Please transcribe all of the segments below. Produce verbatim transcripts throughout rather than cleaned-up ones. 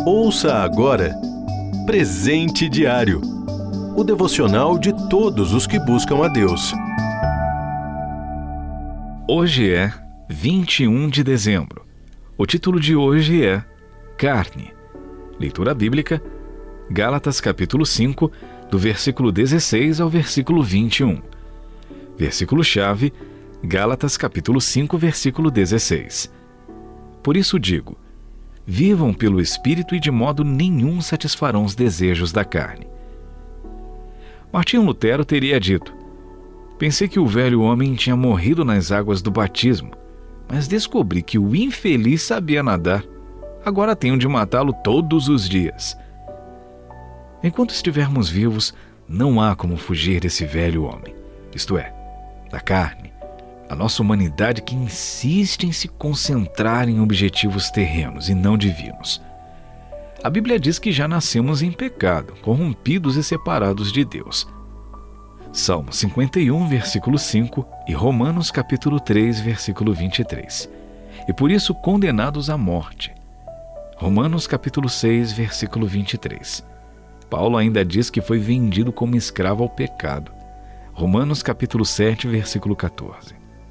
Ouça agora Presente Diário, o devocional de todos os que buscam a Deus. Hoje é vinte e um de dezembro. O título de hoje é Carne. Leitura bíblica, Gálatas capítulo cinco, do versículo dezesseis ao versículo vinte e um. Versículo-chave, Gálatas capítulo cinco, versículo dezesseis. Por isso digo, vivam pelo Espírito e de modo nenhum satisfarão os desejos da carne. Martinho Lutero teria dito: pensei que o velho homem tinha morrido nas águas do batismo, mas descobri que o infeliz sabia nadar. Agora tenho de matá-lo todos os dias. Enquanto estivermos vivos, não há como fugir desse velho homem, isto é, da carne, a nossa humanidade que insiste em se concentrar em objetivos terrenos e não divinos. A Bíblia diz que já nascemos em pecado, corrompidos e separados de Deus. Salmo cinquenta e um, versículo cinco e Romanos capítulo três, versículo vinte e três. E por isso condenados à morte. Romanos capítulo seis, versículo vinte e três. Paulo ainda diz que foi vendido como escravo ao pecado. Romanos capítulo sete, versículo quatorze.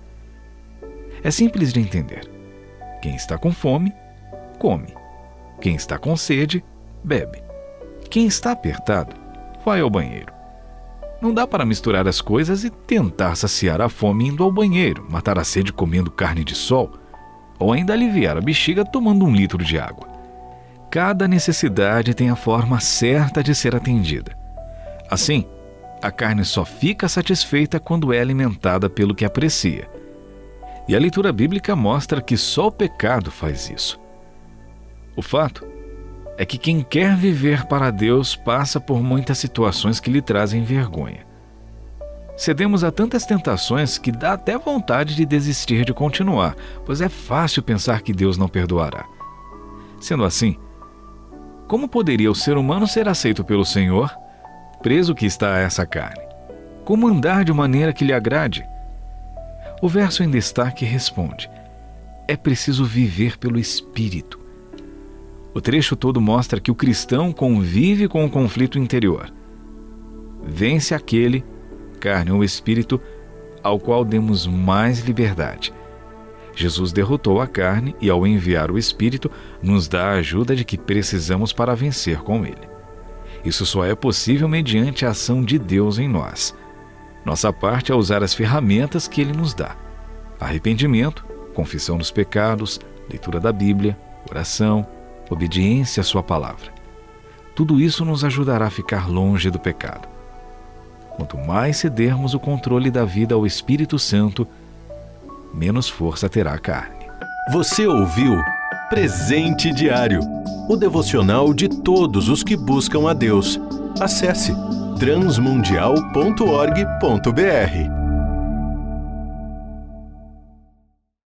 É simples de entender. Quem está com fome, come. Quem está com sede, bebe. Quem está apertado, vai ao banheiro. Não dá para misturar as coisas e tentar saciar a fome indo ao banheiro, matar a sede comendo carne de sol, ou ainda aliviar a bexiga tomando um litro de água. Cada necessidade tem a forma certa de ser atendida. Assim, a carne só fica satisfeita quando é alimentada pelo que aprecia. E a leitura bíblica mostra que só o pecado faz isso. O fato é que quem quer viver para Deus passa por muitas situações que lhe trazem vergonha. Cedemos a tantas tentações que dá até vontade de desistir de continuar, pois é fácil pensar que Deus não perdoará. Sendo assim, como poderia o ser humano ser aceito pelo Senhor, preso que está a essa carne? Como andar de maneira que lhe agrade? O verso em destaque responde: é preciso viver pelo Espírito. O trecho todo mostra que o cristão convive com o conflito interior. Vence aquele, carne ou espírito, ao qual demos mais liberdade. Jesus derrotou a carne e, ao enviar o Espírito, nos dá a ajuda de que precisamos para vencer com ele. Isso só é possível mediante a ação de Deus em nós. Nossa parte é usar as ferramentas que ele nos dá: arrependimento, confissão dos pecados, leitura da Bíblia, oração, obediência à sua palavra. Tudo isso nos ajudará a ficar longe do pecado. Quanto mais cedermos o controle da vida ao Espírito Santo, menos força terá a carne. Você ouviu Presente Diário, o devocional de todos os que buscam a Deus. Acesse transmundial ponto org ponto br.